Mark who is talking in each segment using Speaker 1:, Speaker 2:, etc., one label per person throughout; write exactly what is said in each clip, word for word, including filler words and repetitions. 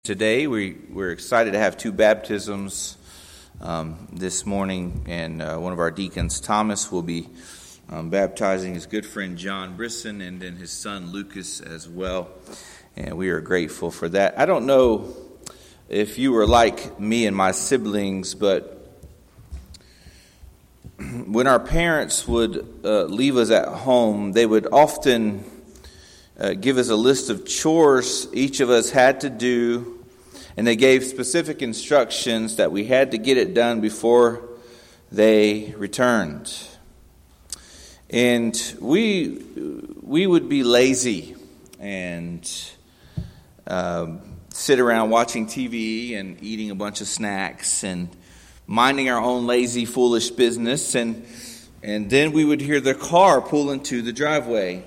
Speaker 1: Today we, we're excited to have two baptisms um, this morning, and uh, one of our deacons, Thomas, will be um, baptizing his good friend John Brisson, and then his son Lucas as well, and we are grateful for that. I don't know if you were like me and my siblings, but when our parents would uh, leave us at home, they would often Uh, give us a list of chores each of us had to do, and they gave specific instructions that we had to get it done before they returned. And we we would be lazy and uh, sit around watching T V and eating a bunch of snacks and minding our own lazy, foolish business, and and then we would hear the car pull into the driveway.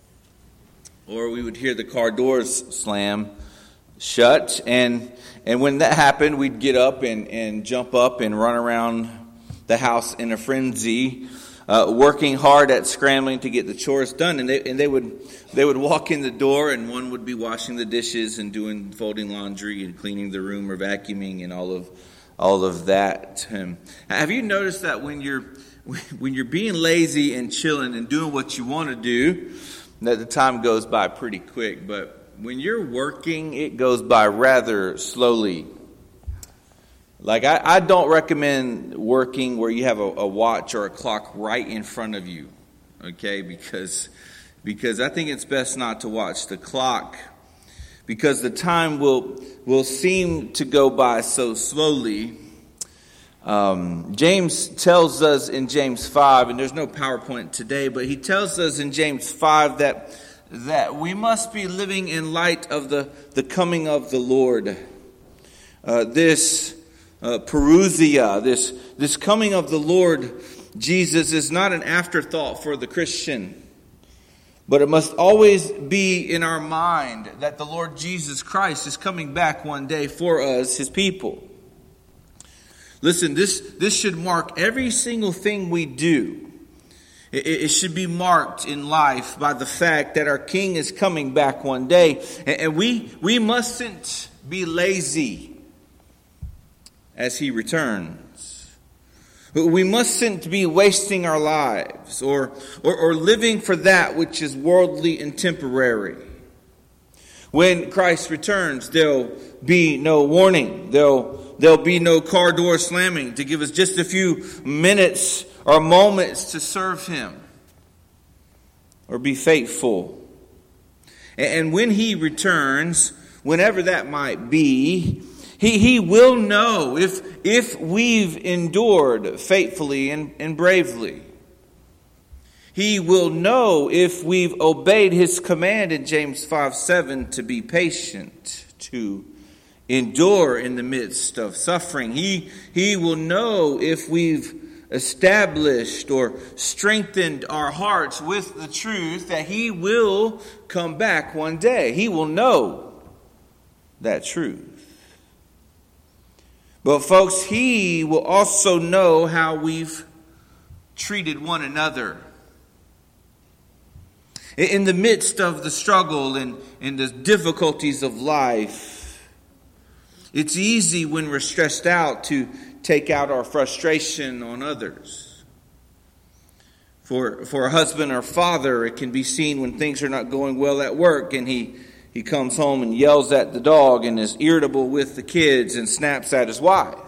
Speaker 1: Or we would hear the car doors slam shut. And and when that happened, we'd get up and, and jump up and run around the house in a frenzy, uh, working hard at scrambling to get the chores done. And they and they would they would walk in the door, and one would be washing the dishes and doing folding laundry and cleaning the room or vacuuming and all of all of that. Um, have you noticed that when you're when you're being lazy and chilling and doing what you want to do, that the time goes by pretty quick, but when you're working, it goes by rather slowly. Like, I, I don't recommend working where you have a, a watch or a clock right in front of you, okay? Because, because I think it's best not to watch the clock, because the time will will seem to go by so slowly. Um, James tells us in James five, and there's no PowerPoint today, but he tells us in James five that that we must be living in light of the, the coming of the Lord. Uh, this uh, parousia, this, this coming of the Lord Jesus is not an afterthought for the Christian, but it must always be in our mind that the Lord Jesus Christ is coming back one day for us, his people. Listen, this, this should mark every single thing we do. It, it should be marked in life by the fact that our King is coming back one day. And, and we, we mustn't be lazy as he returns. We mustn't be wasting our lives or, or, or living for that which is worldly and temporary. When Christ returns, there'll be no warning. There'll There'll be no car door slamming to give us just a few minutes or moments to serve him or be faithful. And when he returns, whenever that might be, he, he will know if, if we've endured faithfully and, and bravely. He will know if we've obeyed his command in James five seven to be patient, to endure in the midst of suffering. He, he will know if we've established or strengthened our hearts with the truth that he will come back one day. He will know that truth. But folks, he will also know how we've treated one another. In the midst of the struggle and, and the difficulties of life, it's easy when we're stressed out to take out our frustration on others. For for a husband or father, it can be seen when things are not going well at work, and he, he comes home and yells at the dog and is irritable with the kids and snaps at his wife.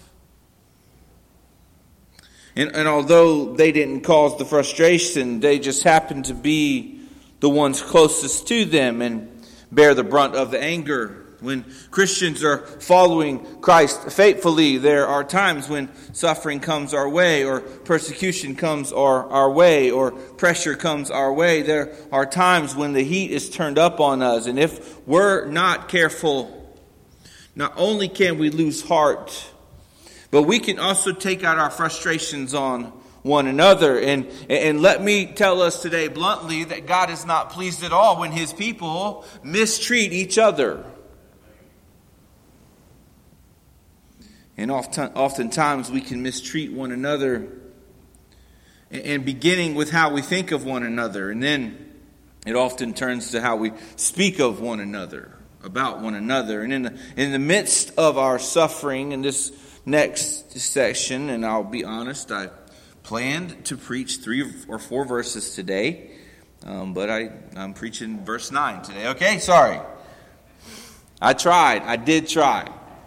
Speaker 1: And, and although they didn't cause the frustration, they just happen to be the ones closest to them and bear the brunt of the anger. When Christians are following Christ faithfully, there are times when suffering comes our way, or persecution comes our, our way, or pressure comes our way. There are times when the heat is turned up on us. And if we're not careful, not only can we lose heart, but we can also take out our frustrations on one another. And, and let me tell us today bluntly that God is not pleased at all when his people mistreat each other. And often, oftentimes we can mistreat one another, and beginning with how we think of one another, and then it often turns to how we speak of one another. about one another. And in the, in the midst of our suffering in this next section, and I'll be honest, I planned to preach three or four verses today, um, but I, I'm preaching verse nine today. Okay, sorry. I tried. I did try.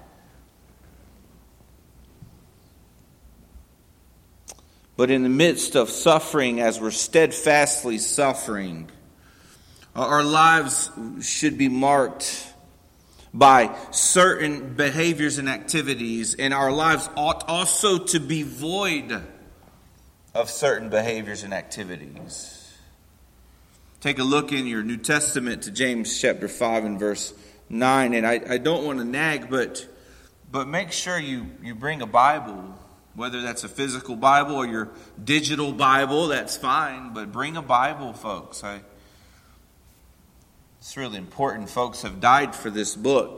Speaker 1: But in the midst of suffering, as we're steadfastly suffering, our lives should be marked by certain behaviors and activities, and our lives ought also to be void of certain behaviors and activities. Take a look in your New Testament to James chapter five and verse nine, and I, I don't want to nag, but but make sure you, you bring a Bible. Whether that's a physical Bible or your digital Bible, that's fine. But bring a Bible, folks. I, it's really important. Folks have died for this book.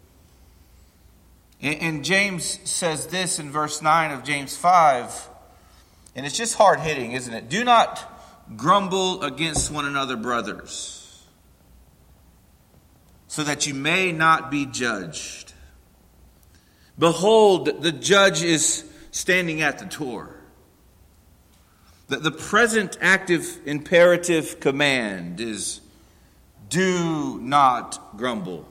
Speaker 1: And, and James says this in verse nine of James five. And it's just hard-hitting, isn't it? Do not grumble against one another, brothers, so that you may not be judged. Behold, the judge is standing at the door. The, the present active imperative command is, do not grumble.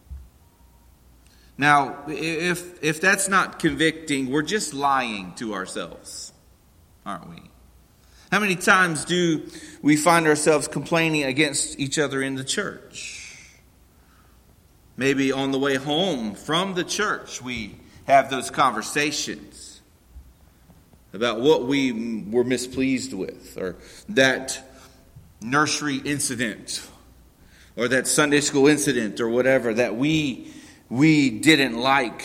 Speaker 1: Now, if if that's not convicting, we're just lying to ourselves, aren't we? How many times do we find ourselves complaining against each other in the church? Maybe on the way home from the church, we have those conversations about what we were mispleased with, or that nursery incident, or that Sunday school incident, or whatever that we we didn't like.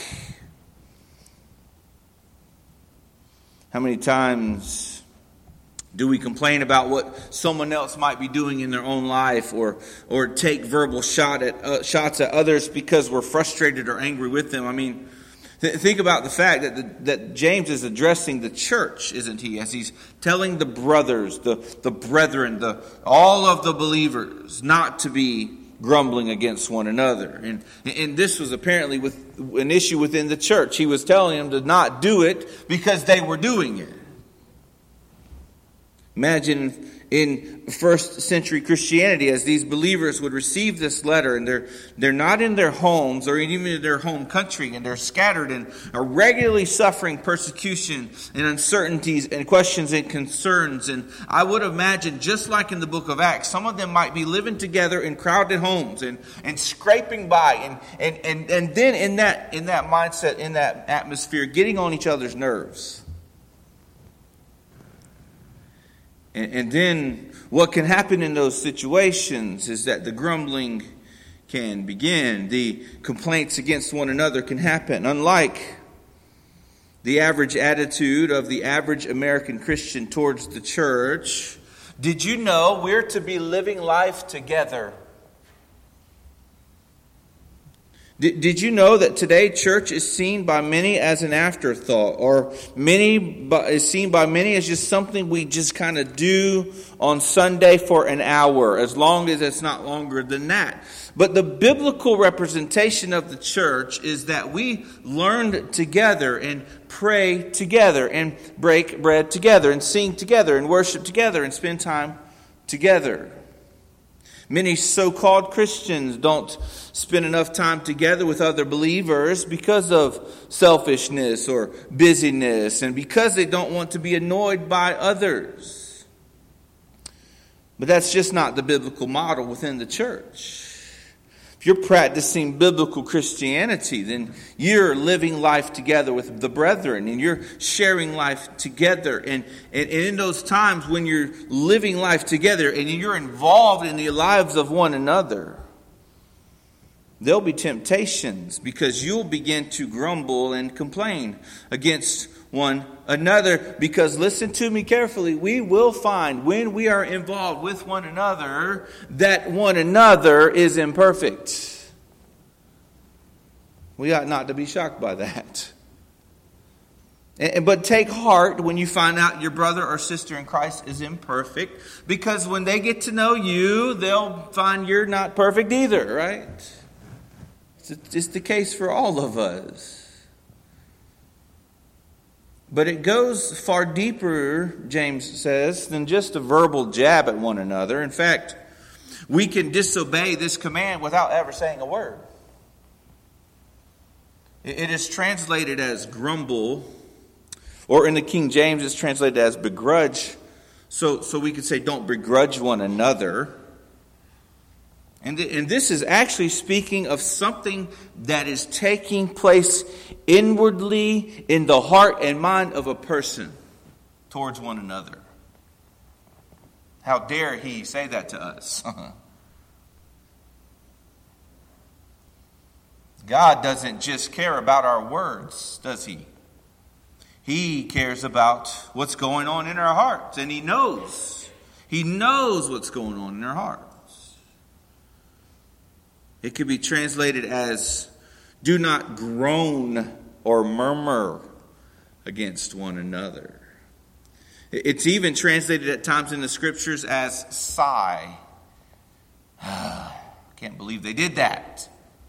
Speaker 1: How many times do we complain about what someone else might be doing in their own life, or or take verbal shot at uh, shots at others because we're frustrated or angry with them? I mean, think about the fact that the, that James is addressing the church, isn't he? As he's telling the brothers, the, the brethren, the all of the believers not to be grumbling against one another. And, and this was apparently with an issue within the church. He was telling them to not do it because they were doing it. Imagine in first century Christianity, as these believers would receive this letter, and they're they're not in their homes or even in their home country, and they're scattered and are regularly suffering persecution and uncertainties and questions and concerns. And I would imagine, just like in the book of Acts, some of them might be living together in crowded homes and, and scraping by, and, and, and, and then in that in that mindset, in that atmosphere, getting on each other's nerves. And, and then what can happen in those situations is that the grumbling can begin. The complaints against one another can happen. Unlike the average attitude of the average American Christian towards the church, did you know we're to be living life together? Did, did you know that today church is seen by many as an afterthought, or many is seen by many as just something we just kind of do on Sunday for an hour, as long as it's not longer than that? But the biblical representation of the church is that we learn together and pray together and break bread together and sing together and worship together and spend time together. Many so-called Christians don't spend enough time together with other believers because of selfishness or busyness, and because they don't want to be annoyed by others. But that's just not the biblical model within the church. If you're practicing biblical Christianity, then you're living life together with the brethren, and you're sharing life together. And, and, and in those times when you're living life together and you're involved in the lives of one another, there'll be temptations, because you'll begin to grumble and complain against one another. Because listen to me carefully, we will find when we are involved with one another that one another is imperfect. We ought not to be shocked by that. But take heart when you find out your brother or sister in Christ is imperfect, because when they get to know you, they'll find you're not perfect either, right? It's the case for all of us. But it goes far deeper, James says, than just a verbal jab at one another. In fact, we can disobey this command without ever saying a word. It is translated as grumble, or in the King James it's translated as begrudge. So, so we could say don't begrudge one another. And, and this is actually speaking of something that is taking place inwardly in the heart and mind of a person towards one another. How dare he say that to us? God doesn't just care about our words, does he? He cares about what's going on in our hearts. And he knows. He knows what's going on in our hearts. It could be translated as, do not groan or murmur against one another. It's even translated at times in the scriptures as sigh. I can't believe they did that.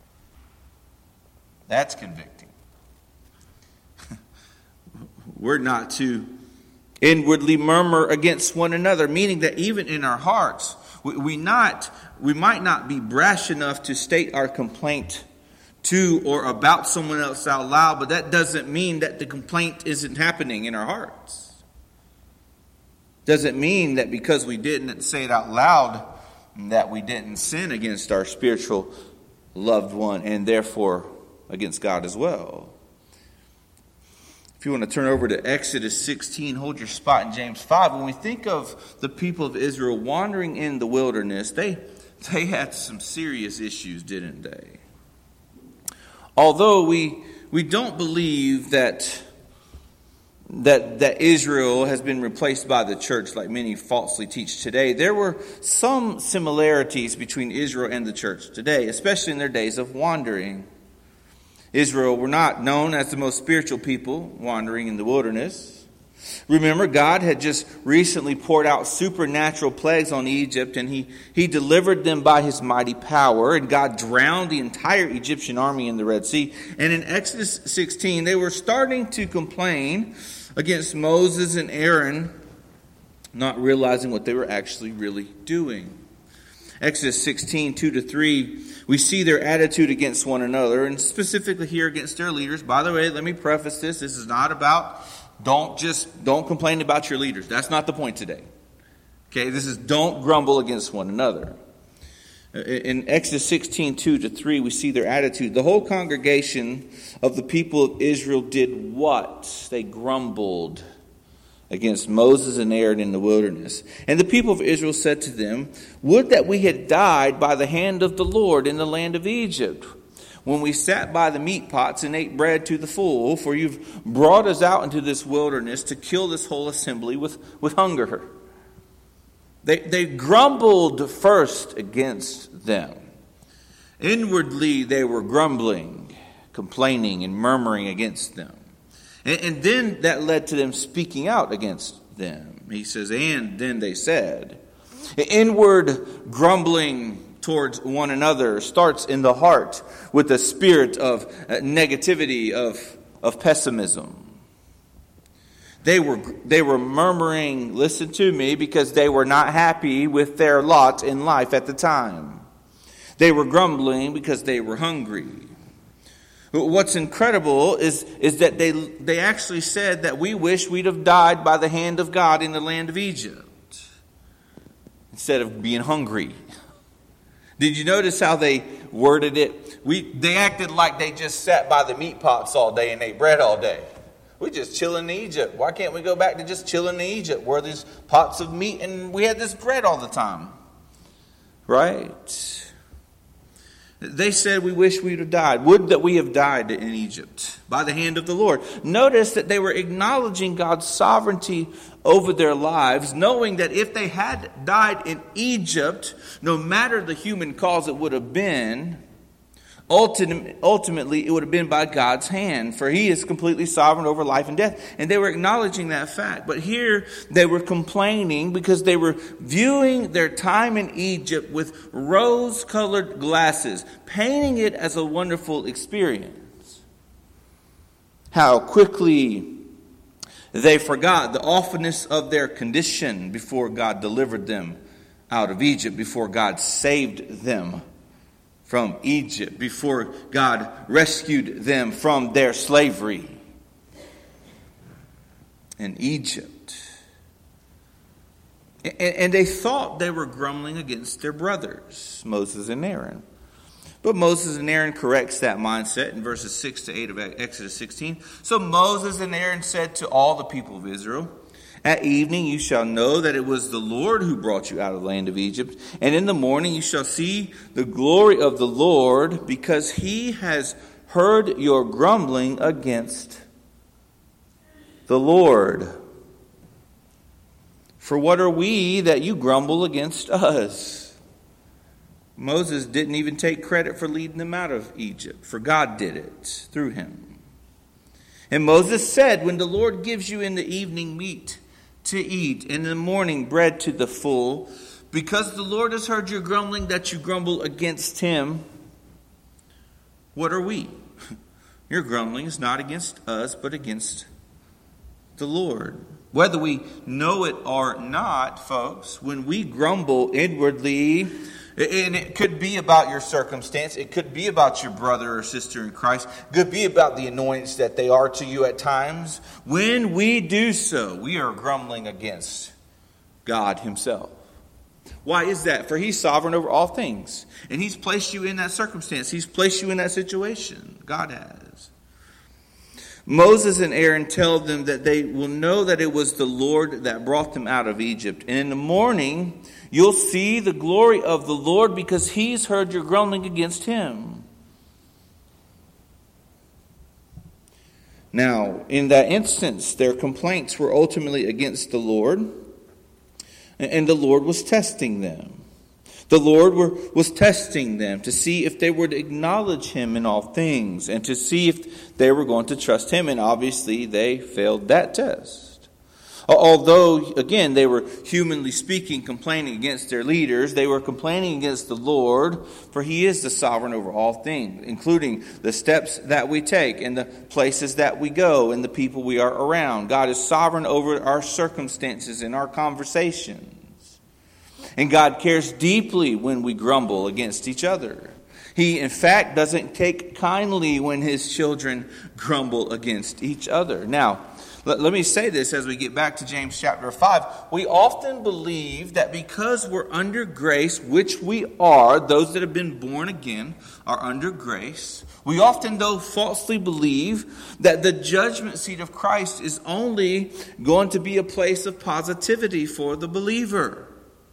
Speaker 1: That's convicting. We're not to inwardly murmur against one another, meaning that even in our hearts, we, we not we might not be brash enough to state our complaint to or about someone else out loud, but that doesn't mean that the complaint isn't happening in our hearts. Doesn't mean that because we didn't say it out loud that we didn't sin against our spiritual loved one and therefore against God as well. If you want to turn over to Exodus sixteen, hold your spot in James five. When we think of the people of Israel wandering in the wilderness, they, they had some serious issues, didn't they? Although we we don't believe that, that, that Israel has been replaced by the church like many falsely teach today, there were some similarities between Israel and the church today, especially in their days of wandering. Israel were not known as the most spiritual people wandering in the wilderness. Remember, God had just recently poured out supernatural plagues on Egypt, and he, he delivered them by his mighty power, and God drowned the entire Egyptian army in the Red Sea. And in Exodus sixteen, they were starting to complain against Moses and Aaron, not realizing what they were actually really doing. Exodus sixteen, two to three, we see their attitude against one another, and specifically here against their leaders. By the way, let me preface this. This is not about, don't just, don't complain about your leaders. That's not the point today. Okay, this is don't grumble against one another. In Exodus sixteen, two to three, we see their attitude. The whole congregation of the people of Israel did what? They grumbled against Moses and Aaron in the wilderness. And the people of Israel said to them, would that we had died by the hand of the Lord in the land of Egypt, when we sat by the meat pots and ate bread to the full, for you've brought us out into this wilderness to kill this whole assembly with, with hunger. They, they grumbled first against them. Inwardly they were grumbling, complaining, and murmuring against them. And, and then that led to them speaking out against them. He says, and then they said. Inward grumbling towards one another starts in the heart with a spirit of negativity, of, of pessimism. They were, they were murmuring, listen to me, because they were not happy with their lot in life at the time. They were grumbling because they were hungry. What's incredible is, is that they, they actually said that we wish we'd have died by the hand of God in the land of Egypt instead of being hungry. Did you notice how they worded it? We They acted like they just sat by the meat pots all day and ate bread all day. We just chilling in Egypt. Why can't we go back to just chilling in Egypt where there's pots of meat and we had this bread all the time? Right? They said, we wish we'd have died. Would that we have died in Egypt by the hand of the Lord. Notice that they were acknowledging God's sovereignty over their lives, knowing that if they had died in Egypt, no matter the human cause it would have been, ultimately it would have been by God's hand, for he is completely sovereign over life and death. And they were acknowledging that fact. But here they were complaining because they were viewing their time in Egypt with rose-colored glasses, painting it as a wonderful experience. How quickly they forgot the awfulness of their condition before God delivered them out of Egypt, before God saved them from Egypt, before God rescued them from their slavery in Egypt. And they thought they were grumbling against their brothers, Moses and Aaron. But Moses and Aaron corrects that mindset in verses six to eight of Exodus sixteen. So Moses and Aaron said to all the people of Israel, "At evening you shall know that it was the Lord who brought you out of the land of Egypt. And in the morning you shall see the glory of the Lord, because he has heard your grumbling against the Lord. For what are we that you grumble against us?" Moses didn't even take credit for leading them out of Egypt, for God did it through him. And Moses said, "When the Lord gives you in the evening meat to eat, in the morning bread to the full, because the Lord has heard your grumbling that you grumble against him, what are we? Your grumbling is not against us, but against the Lord." Whether we know it or not, folks, when we grumble inwardly, and it could be about your circumstance, it could be about your brother or sister in Christ, it could be about the annoyance that they are to you at times. When we do so, we are grumbling against God himself. Why is that? For he's sovereign over all things. And he's placed you in that circumstance. He's placed you in that situation. God has. Moses and Aaron tell them that they will know that it was the Lord that brought them out of Egypt. And in the morning, you'll see the glory of the Lord, because he's heard your grumbling against him. Now, in that instance, their complaints were ultimately against the Lord, and the Lord was testing them. The Lord were, was testing them to see if they would acknowledge him in all things, and to see if they were going to trust him. And obviously they failed that test. Although, again, they were humanly speaking complaining against their leaders, they were complaining against the Lord, for he is the sovereign over all things, including the steps that we take and the places that we go and the people we are around. God is sovereign over our circumstances and our conversations. And God cares deeply when we grumble against each other. He, in fact, doesn't take kindly when his children grumble against each other. Now, let, let me say this as we get back to James chapter five. We often believe that because we're under grace, which we are, those that have been born again are under grace. We often, though, falsely believe that the judgment seat of Christ is only going to be a place of positivity for the believer.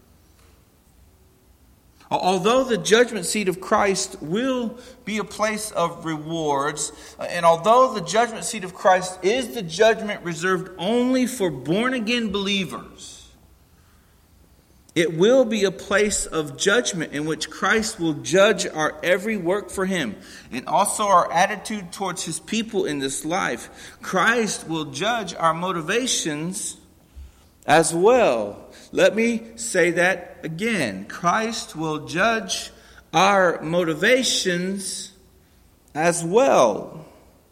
Speaker 1: Although the judgment seat of Christ will be a place of rewards, and although the judgment seat of Christ is the judgment reserved only for born-again believers, it will be a place of judgment in which Christ will judge our every work for him, and also our attitude towards his people in this life. Christ will judge our motivations as well. Let me say that again. Christ will judge our motivations as well.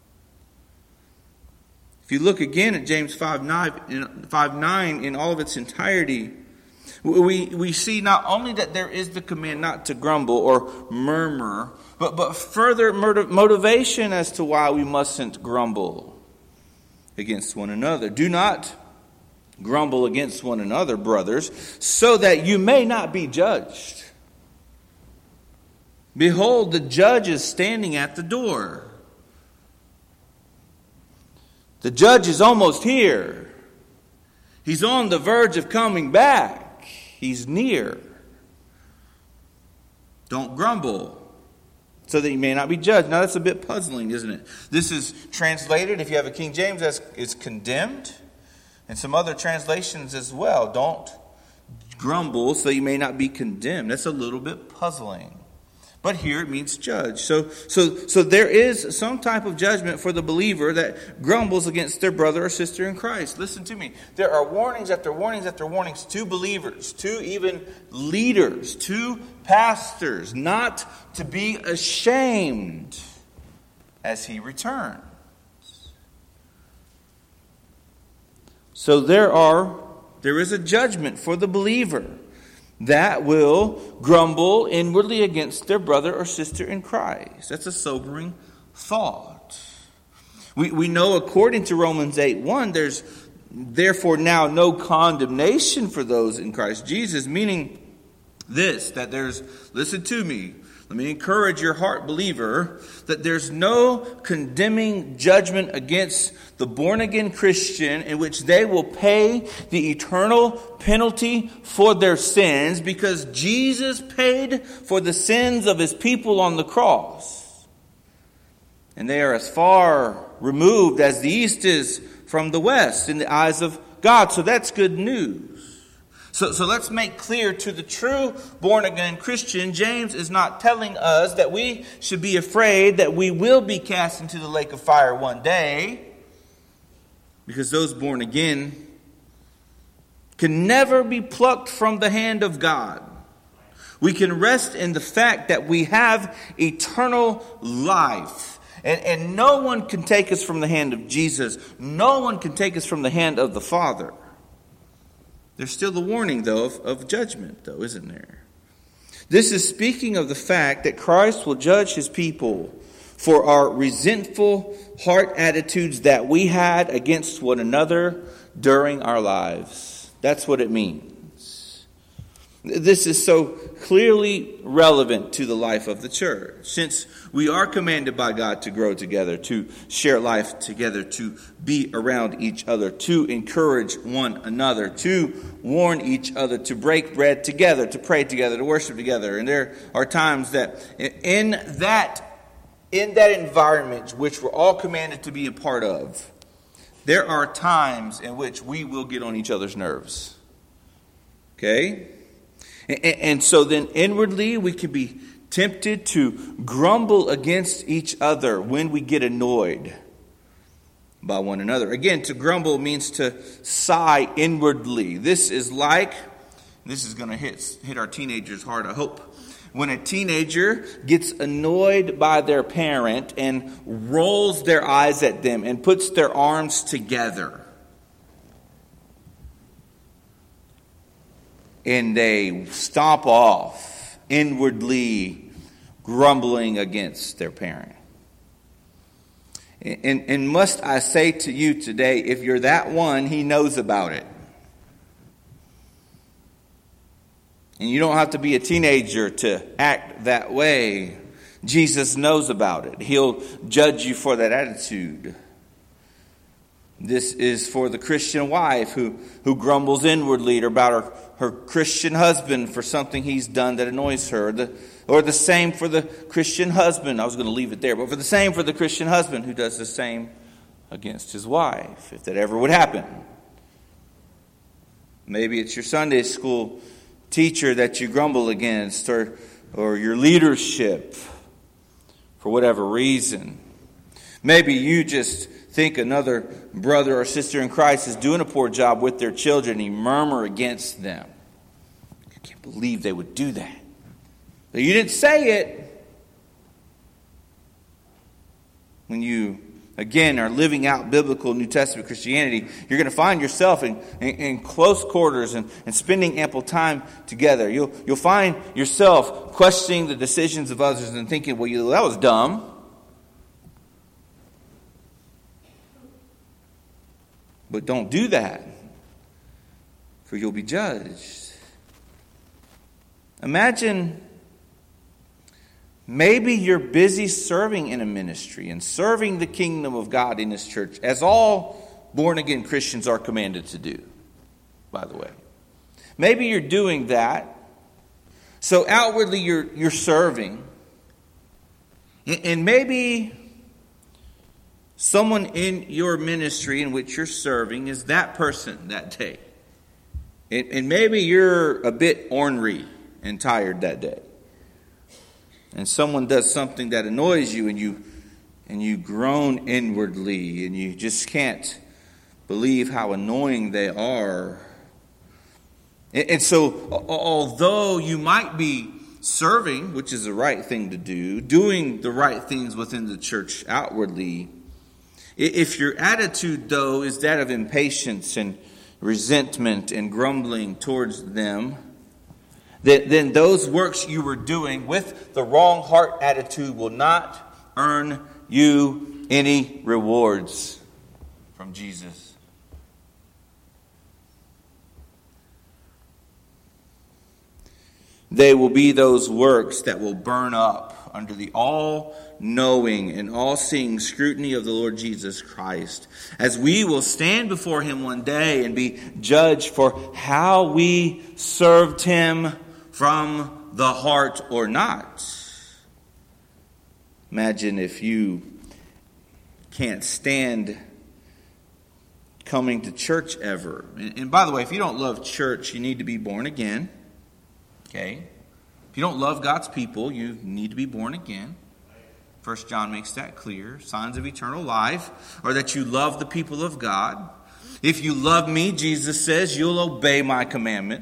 Speaker 1: If you look again at James five nine in all of its entirety, we, we see not only that there is the command not to grumble or murmur, but, but further motivation as to why we mustn't grumble against one another. Do not grumble against one another, brothers, so that you may not be judged. Behold, the judge is standing at the door. The judge is almost here. He's on the verge of coming back. He's near. Don't grumble, so that you may not be judged. Now that's a bit puzzling, isn't it? This is translated, if you have a King James, as is condemned. And some other translations as well. Don't grumble so you may not be condemned. That's a little bit puzzling. But here it means judge. So, so, so there is some type of judgment for the believer that grumbles against their brother or sister in Christ. Listen to me. There are warnings after warnings after warnings to believers, to even leaders, to pastors, not to be ashamed as he returns. So there are, there is a judgment for the believer that will grumble inwardly against their brother or sister in Christ. That's a sobering thought. We, we know according to Romans eight one, there's therefore now no condemnation for those in Christ Jesus, meaning this, that there's, listen to me, let me encourage your heart, believer, that there's no condemning judgment against the born-again Christian in which they will pay the eternal penalty for their sins because Jesus paid for the sins of his people on the cross. And they are as far removed as the east is from the west in the eyes of God. So that's good news. So, so let's make clear to the true born-again Christian, James is not telling us that we should be afraid that we will be cast into the lake of fire one day, because those born again can never be plucked from the hand of God. We can rest in the fact that we have eternal life. And, and no one can take us from the hand of Jesus. No one can take us from the hand of the Father. There's still the warning, though, of, of judgment, though, isn't there? This is speaking of the fact that Christ will judge his people for our resentful heart attitudes that we had against one another during our lives. That's what it means. This is so clearly relevant to the life of the church, since we are commanded by God to grow together, to share life together, to be around each other, to encourage one another, to warn each other, to break bread together, to pray together, to worship together. And there are times that in that in that environment which we're all commanded to be a part of, there are times in which we will get on each other's nerves. Okay? And so then inwardly we can be tempted to grumble against each other when we get annoyed by one another. Again, to grumble means to sigh inwardly. This is like, this is going to hit, hit our teenagers hard, I hope. When a teenager gets annoyed by their parent and rolls their eyes at them and puts their arms together, and they stomp off, inwardly grumbling against their parent. And, and must I say to you today, if you're that one, he knows about it. And you don't have to be a teenager to act that way. Jesus knows about it. He'll judge you for that attitude. This is for the Christian wife who, who grumbles inwardly about her, her Christian husband for something he's done that annoys her. The, or the same for the Christian husband. I was going to leave it there. But for the same for the Christian husband who does the same against his wife, if that ever would happen. Maybe it's your Sunday school teacher that you grumble against, or or your leadership for whatever reason. Maybe you just think another brother or sister in Christ is doing a poor job with their children and you murmur against them. I can't believe they would do that. But you didn't say it. When you, again, are living out biblical New Testament Christianity, you're going to find yourself in, in, in close quarters and, and spending ample time together. You'll, you'll find yourself questioning the decisions of others and thinking, well, you, that was dumb. But don't do that, for you'll be judged. Imagine maybe you're busy serving in a ministry and serving the kingdom of God in this church, as all born-again Christians are commanded to do, by the way. Maybe you're doing that, so outwardly you're, you're serving, and maybe someone in your ministry in which you're serving is that person that day. And, and maybe you're a bit ornery and tired that day. and someone does something that annoys you, and you and you groan inwardly, and you just can't believe how annoying they are. And, and so, although you might be serving, which is the right thing to do, doing the right things within the church outwardly, if your attitude, though, is that of impatience and resentment and grumbling towards them, then those works you were doing with the wrong heart attitude will not earn you any rewards from Jesus. They will be those works that will burn up under the all-knowing and all-seeing scrutiny of the Lord Jesus Christ, as we will stand before Him one day and be judged for how we served Him from the heart or not. Imagine if you can't stand coming to church ever. And, and by the way, if you don't love church, you need to be born again. Okay? If you don't love God's people, you need to be born again. First John makes that clear. Signs of eternal life are that you love the people of God. If you love me, Jesus says, you'll obey my commandment.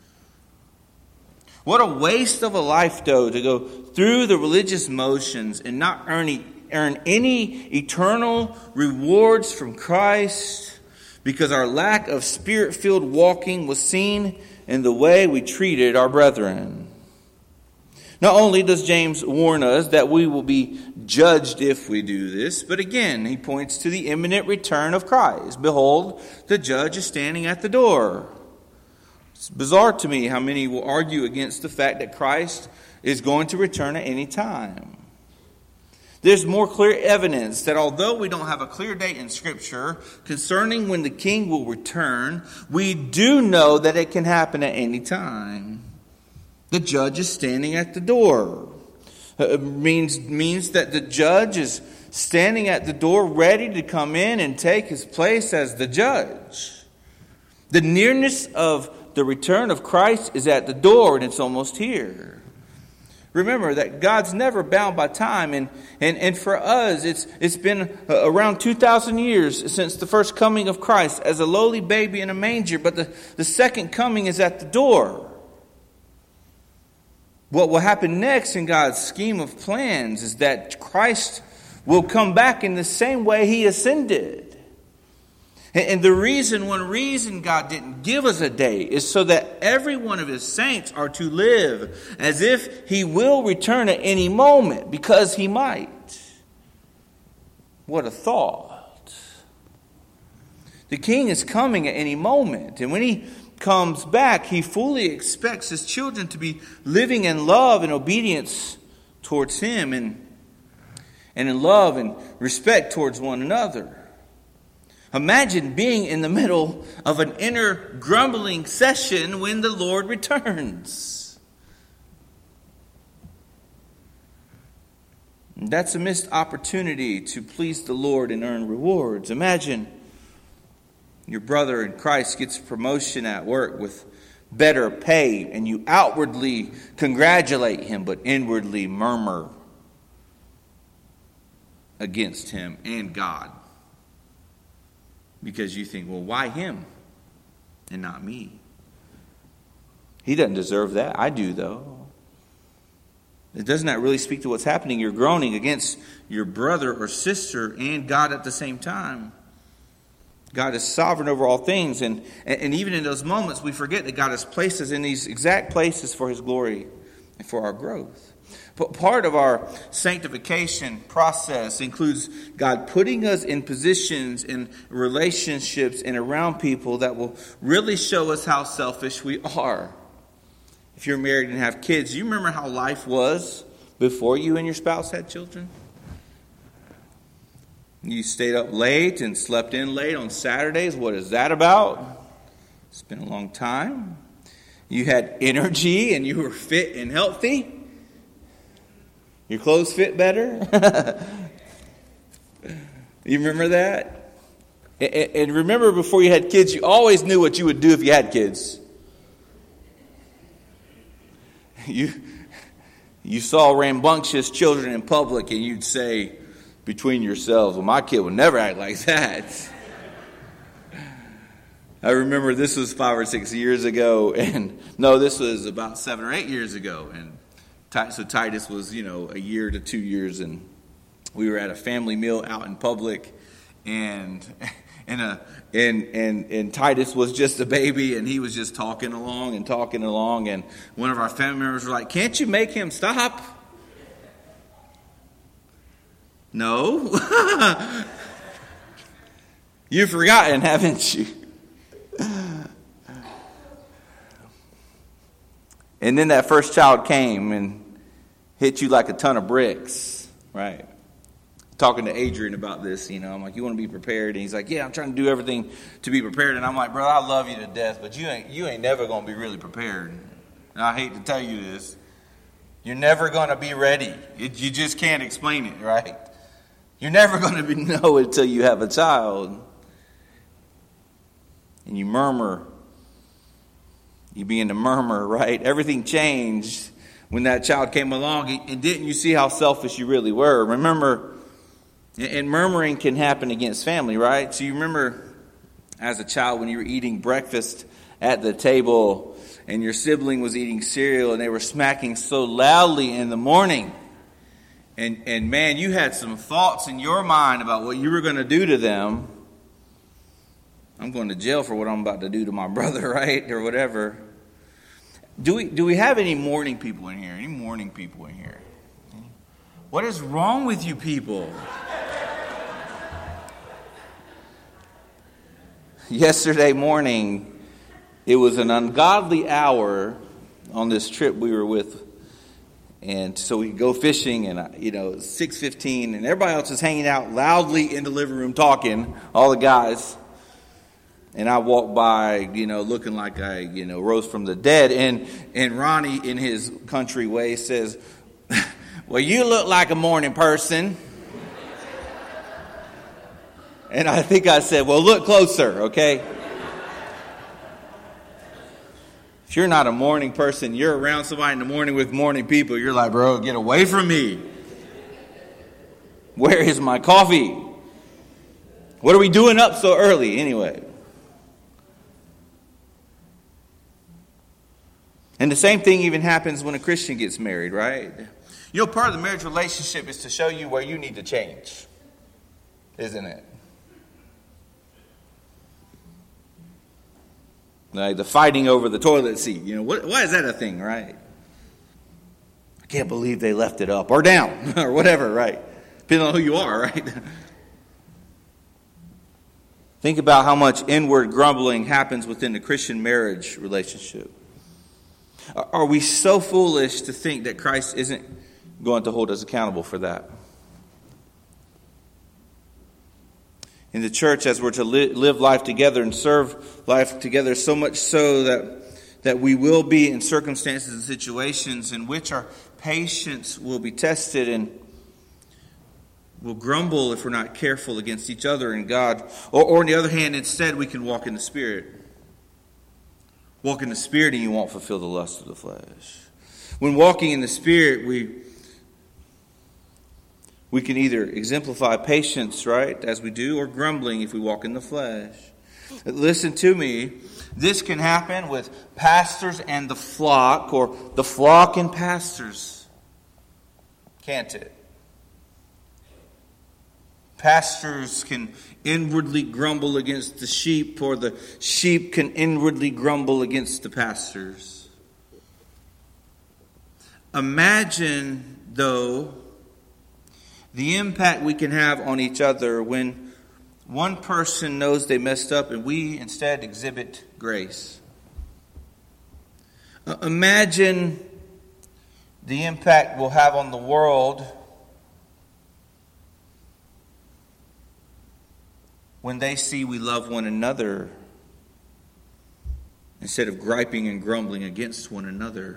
Speaker 1: What a waste of a life, though, to go through the religious motions and not earn, earn any eternal rewards from Christ, because our lack of spirit-filled walking was seen in the way we treated our brethren. Not only does James warn us that we will be judged if we do this, but again, he points to the imminent return of Christ. Behold, the judge is standing at the door. It's bizarre to me how many will argue against the fact that Christ is going to return at any time. There's more clear evidence that although we don't have a clear date in Scripture concerning when the King will return, we do know that it can happen at any time. The judge is standing at the door. It means, means that the judge is standing at the door ready to come in and take his place as the judge. The nearness of the return of Christ is at the door, and it's almost here. Remember that God's never bound by time, and, and, and for us, it's it's been around two thousand years since the first coming of Christ as a lowly baby in a manger, but the, the second coming is at the door. What will happen next in God's scheme of plans is that Christ will come back in the same way He ascended. And the reason, one reason God didn't give us a date is so that every one of His saints are to live as if He will return at any moment, because He might. What a thought. The King is coming at any moment, and when He comes back, He fully expects His children to be living in love and obedience towards Him, and, and in love and respect towards one another. Imagine being in the middle of an inner grumbling session when the Lord returns. That's a missed opportunity to please the Lord and earn rewards. Imagine your brother in Christ gets a promotion at work with better pay, and you outwardly congratulate him, but inwardly murmur against him and God. Because you think, well, why him and not me? He doesn't deserve that. I do, though. It does not really speak to what's happening. You're groaning against your brother or sister and God at the same time. God is sovereign over all things. And, and even in those moments, we forget that God has placed us in these exact places for His glory and for our growth. But part of our sanctification process includes God putting us in positions, in relationships, and around people that will really show us how selfish we are. If you're married and have kids, you remember how life was before you and your spouse had children? You stayed up late and slept in late on Saturdays. What is that about? It's been a long time. You had energy and you were fit and healthy. Your clothes fit better? You remember that? And remember, before you had kids, you always knew what you would do if you had kids. You, you saw rambunctious children in public and you'd say between yourselves, well, my kid would never act like that. I remember this was five or six years ago, and no, this was about seven or eight years ago. And so Titus was, you know, a year to two years, and we were at a family meal out in public, and and a and and and Titus was just a baby, and he was just talking along and talking along, and one of our family members were like, "Can't you make him stop?" No, you've forgotten, haven't you? And then that first child came and hit you like a ton of bricks, right? Talking to Adrian about this, you know, I'm like, you want to be prepared? And he's like, yeah, I'm trying to do everything to be prepared. And I'm like, bro, I love you to death, but you ain't you ain't never going to be really prepared. And I hate to tell you this. You're never going to be ready. It, you just can't explain it, right? You're never going to be, know it until you have a child. And you murmur. You begin to murmur, right? Everything changed when that child came along. And didn't you see how selfish you really were? Remember, and murmuring can happen against family, right? So you remember as a child when you were eating breakfast at the table and your sibling was eating cereal and they were smacking so loudly in the morning. And, and man, you had some thoughts in your mind about what you were going to do to them. I'm going to jail for what I'm about to do to my brother, right? Or whatever. Do we do we have any morning people in here? Any morning people in here? What is wrong with you people? Yesterday morning, it was an ungodly hour on this trip we were with. And so we go fishing, and, you know, it's six fifteen, and everybody else is hanging out loudly in the living room talking, all the guys. And I walk by, you know, looking like I, you know, rose from the dead. And, and Ronnie, in his country way, says, well, you look like a morning person. And I think I said, well, look closer, okay? If you're not a morning person, you're around somebody in the morning with morning people, you're like, bro, get away from me. Where is my coffee? What are we doing up so early anyway? And the same thing even happens when a Christian gets married, right? You know, part of the marriage relationship is to show you where you need to change, isn't it? Like the fighting over the toilet seat. You know, what, why is that a thing, right? I can't believe they left it up or down or whatever, right? Depending on who you are, right? Think about how much inward grumbling happens within the Christian marriage relationship. Are we so foolish to think that Christ isn't going to hold us accountable for that? In the church, as we're to li- live life together and serve life together, so much so that, that we will be in circumstances and situations in which our patience will be tested and will grumble if we're not careful against each other and God. Or, or on the other hand, instead, we can walk in the Spirit. Walk in the Spirit and you won't fulfill the lust of the flesh. When walking in the Spirit, we we can either exemplify patience, right, as we do, or grumbling if we walk in the flesh. Listen to me. This can happen with pastors and the flock, or the flock and pastors. Can't it? Pastors can inwardly grumble against the sheep, or the sheep can inwardly grumble against the pastors. Imagine, though, the impact we can have on each other when one person knows they messed up and we instead exhibit grace. Uh, imagine the impact we'll have on the world when they see we love one another instead of griping and grumbling against one another.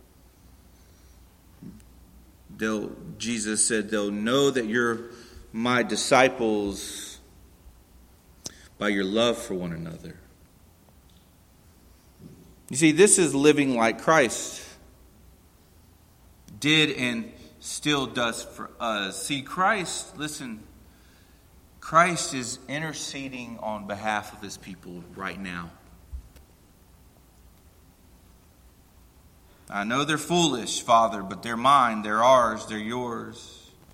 Speaker 1: They'll, Jesus said, they'll know that you're my disciples by your love for one another. You see, this is living like Christ. did and still does for us. See, Christ, listen, Christ is interceding on behalf of his people right now. I know they're foolish, Father, but they're mine, they're ours, they're yours.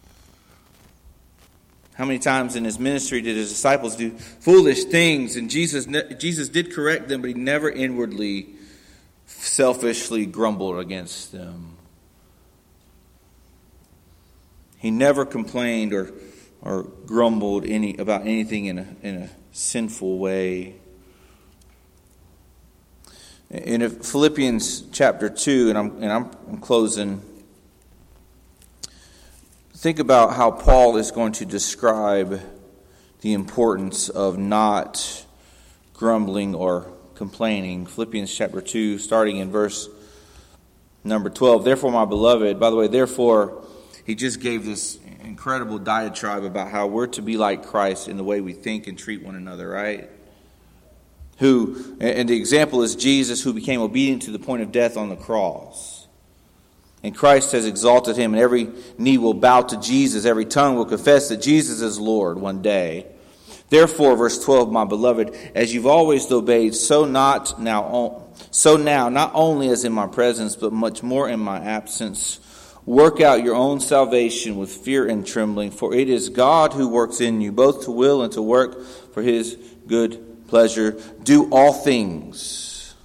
Speaker 1: How many times in his ministry did his disciples do foolish things? And Jesus, Jesus did correct them, but he never inwardly, selfishly grumbled against them. He never complained or, or grumbled any about anything in a, in a sinful way. In Philippians chapter two, and I'm and I'm, I'm closing. Think about how Paul is going to describe the importance of not grumbling or complaining. Philippians chapter two, starting in verse number twelve. Therefore, my beloved, by the way, therefore, he just gave this incredible diatribe about how we're to be like Christ in the way we think and treat one another, right? Who, and the example is Jesus, who became obedient to the point of death on the cross. And Christ has exalted him, and every knee will bow to Jesus. Every tongue will confess that Jesus is Lord one day. Therefore, verse twelve, my beloved, as you've always obeyed, so not now, so now, not only as in my presence, but much more in my absence, work out your own salvation with fear and trembling, for it is God who works in you, both to will and to work for his good pleasure. Do all things.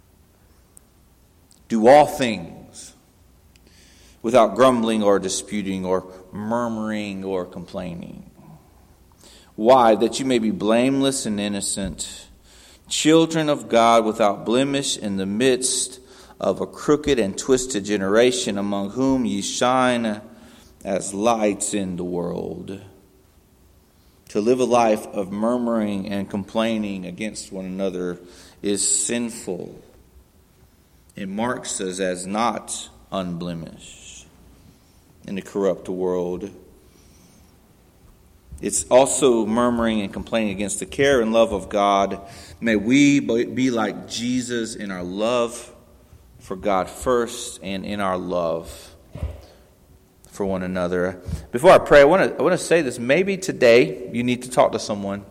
Speaker 1: Do all things. Without grumbling or disputing or murmuring or complaining. Why? That you may be blameless and innocent, children of God without blemish in the midst of a crooked and twisted generation, among whom ye shine as lights in the world. To live a life of murmuring and complaining against one another is sinful. It marks us as not unblemished in the corrupt world. It's also murmuring and complaining against the care and love of God. May we be like Jesus in our love for God first and in our love for one another. Before I pray, I want to I want to say this. Maybe today you need to talk to someone.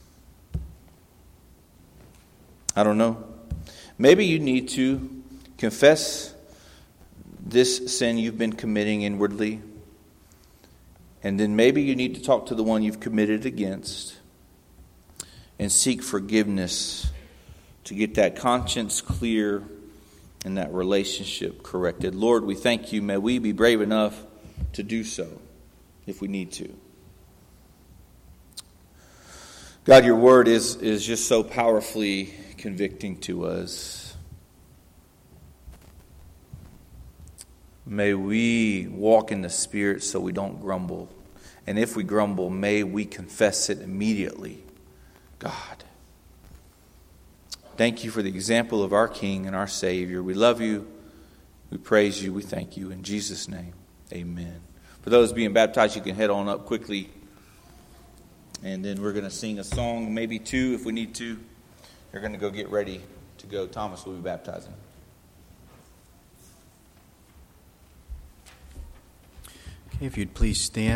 Speaker 1: I don't know. Maybe you need to confess this sin you've been committing inwardly. And then maybe you need to talk to the one you've committed against and seek forgiveness to get that conscience clear and that relationship corrected. Lord, we thank you. May we be brave enough to do so if we need to. God, your word is, is just so powerfully convicting to us. May we walk in the Spirit so we don't grumble. And if we grumble, may we confess it immediately. God, thank you for the example of our King and our Savior. We love you. We praise you. We thank you. In Jesus' name, amen. For those being baptized, you can head on up quickly. And then we're going to sing a song, maybe two if we need to. You're going to go get ready to go. Thomas will be baptizing.
Speaker 2: If you'd please stand.